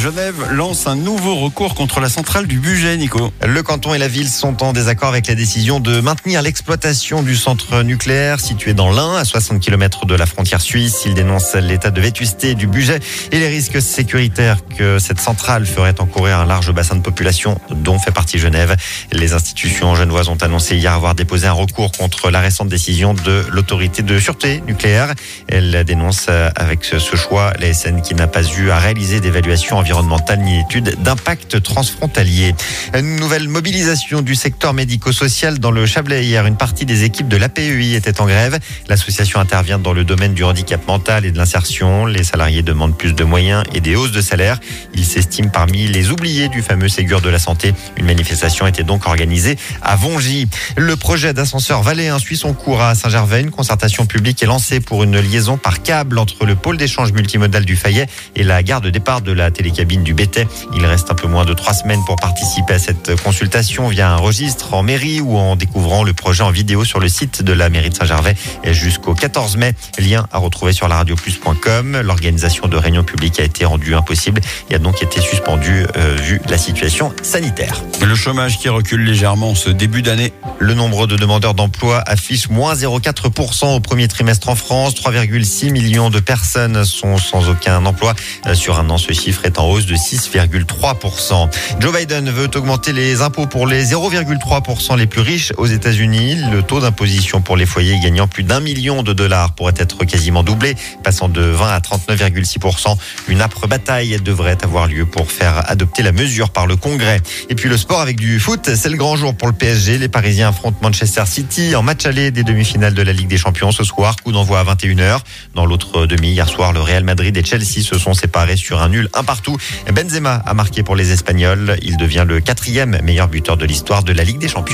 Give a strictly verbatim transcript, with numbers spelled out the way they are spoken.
Genève lance un nouveau recours contre la centrale du Bugey, Nico. Le canton et la ville sont en désaccord avec la décision de maintenir l'exploitation du centre nucléaire situé dans l'Ain, à soixante kilomètres de la frontière suisse. Ils dénoncent l'état de vétusté du Bugey et les risques sécuritaires que cette centrale ferait encourir un large bassin de population dont fait partie Genève. Les institutions genevoises ont annoncé hier avoir déposé un recours contre la récente décision de l'autorité de sûreté nucléaire. Elle dénonce avec ce choix l'A S N qui n'a pas eu à réaliser d'évaluation environnementale ni d'études d'impact transfrontalier. Une nouvelle mobilisation du secteur médico-social dans le Chablais. Hier, une partie des équipes de l'A P E I était en grève. L'association intervient dans le domaine du handicap mental et de l'insertion. Les salariés demandent plus de moyens et des hausses de salaire. Ils s'estiment parmi les oubliés du fameux Ségur de la santé. Une manifestation était donc organisée à Vongy. Le projet d'ascenseur Valais suit son cours à Saint-Gervais. Une concertation publique est lancée pour une liaison par câble entre le pôle d'échange multimodal du Fayet et la gare de départ de la télécabine du Béthai. Il reste un peu moins de trois semaines pour participer à cette consultation via un registre en mairie ou en découvrant le projet en vidéo sur le site de la mairie de Saint-Gervais jusqu'au quatorze mai. Lien à retrouver sur la radio plus point com. L'organisation de réunions publiques a été rendue impossible et a donc été suspendue euh, vu la situation sanitaire. Le chômage qui recule légèrement ce début d'année. Le nombre de demandeurs d'emploi affiche moins zéro virgule quatre pour cent au premier trimestre en France. trois virgule six millions de personnes sont sans aucun emploi. Sur un an, ce chiffre est en hausse de six virgule trois pour cent. Joe Biden veut augmenter les impôts pour les zéro virgule trois pour cent les plus riches aux États-Unis. Le taux d'imposition pour les foyers gagnant plus d'un million de dollars pourrait être quasiment doublé, passant de vingt à trente-neuf virgule six pour cent. Une âpre bataille devrait avoir lieu pour faire adopter la mesure par le Congrès. Et puis le sport avec du foot, c'est le grand jour pour le P S G. Les Parisiens affrontent Manchester City en match aller des demi-finales de la Ligue des Champions ce soir. Coup d'envoi à vingt et une heures. Dans l'autre demi, hier soir, le Real Madrid et Chelsea se sont séparés sur un nul un partout. Benzema a marqué pour les Espagnols. Il devient le quatrième meilleur buteur de l'histoire de la Ligue des Champions.